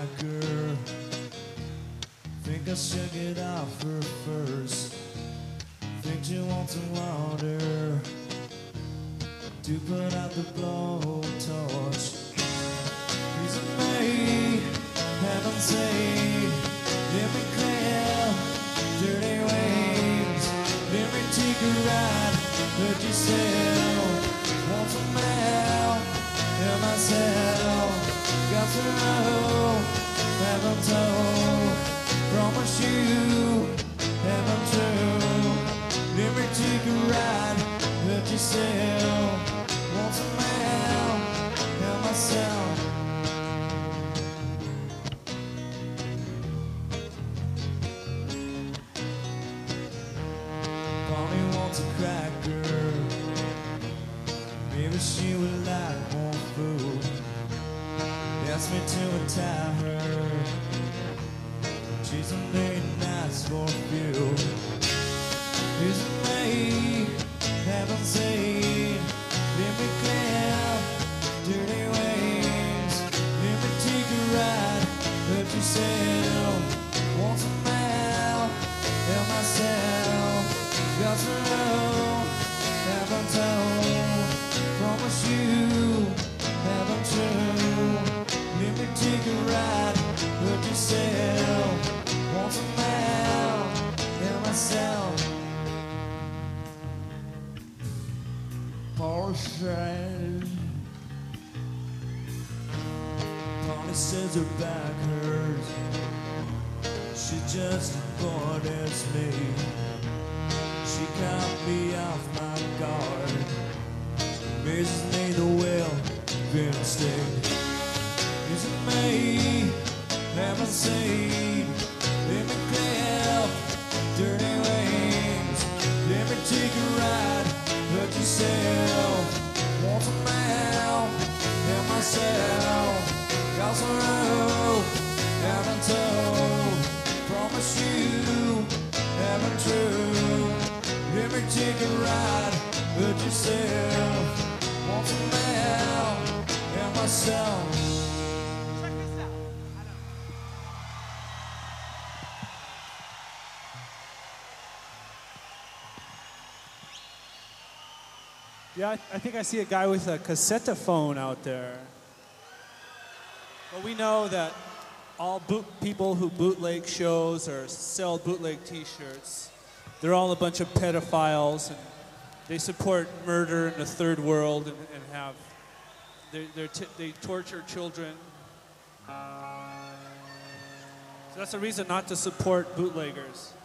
cracker. Think I should get off her first. Think you want some water to put out the blowtorch. Please me, heaven save, let me clear dirty waves. Let me take a ride, hurt yourself. Want some help, help myself. Got to know, heaven told. Promise you, heaven true. Let me take a ride, hurt yourself. Want some help, help myself. Bonnie wants a cracker. Maybe she would like more food. Ask me to untie her. She's only nice for a few. Here's me, heaven seen. Let me clear dirty waves. Let me take a ride, hurt yourself. Want some help, help myself. Got to know, heaven told. Promise you, heaven true. Let me take a ride, hurt yourself. Want some help, help myself. Paul says, Polly says her back hurts. She just as bored as me. She can't be off my guard. Mrs. me the will, been stayed. Is it me? Haven't seen. Let me clear dirty wings. Let me take a ride, hurt yourself. Want some help, help myself. Got some rope, haven't told. Promise you, haven't true. Let me take a ride, hurt yourself. Want some help, help myself. Yeah, I think I see a guy with a cassette phone out there. But we know that all people who bootleg shows or sell bootleg t-shirts, they're all a bunch of pedophiles, and they support murder in the third world and have, they torture children. So that's a reason not to support bootleggers.